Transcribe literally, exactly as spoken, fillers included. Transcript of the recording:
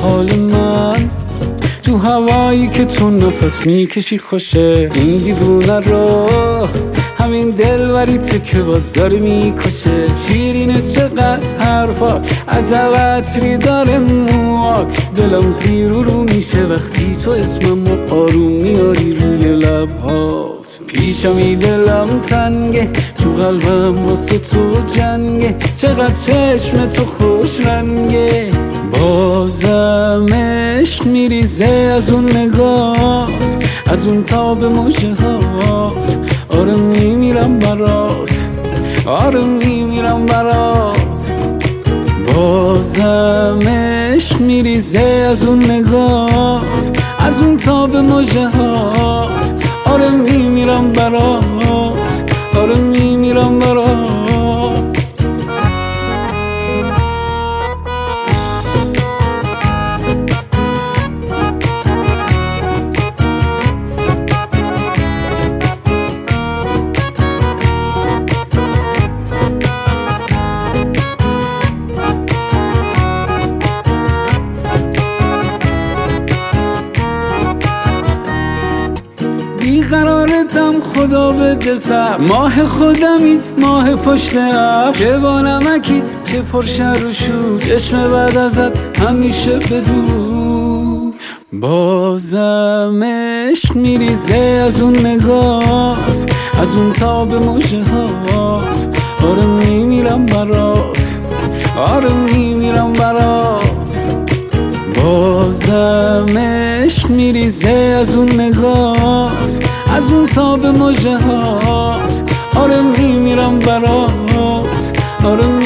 حال من تو هوایی که تو نفس میکشی خوشه. این دیوونه رو همین دلبریته که باز داره میکشه. شیرینه چقدر حرفات، عجب عطری داره موات. دلم زیر و رو میشه وقتی تو اسممو آروم میاری روی لبهات. پیشمی دلم تنگه، تو قلبم واسه تو جنگه. چقدر چشم تو خوش رنگه، بازم عشق میریزه از اون نگات، از اون تاب مژه هات. آره میمیرم برات، آره میمیرم برات. بازم عشق میریزه از اون نگات، از اون تاب مژه هات. آره میمیرم برات، آره میمیرم برات. بیقرارتم خدا بده سر، ماه خودمی ماه پشت ابر. چه با نمکی چه پرشر و شور، چشم بعد ازت همیشه بدور. بازم عشق میریزه از اون نگات، از اون تاب مژه هات. آره میمیرم برات، آره میمیرم برات. بازم عشق میریزه از اون نگات، از اون تاب مژه هات. آره میمیرم برات، آره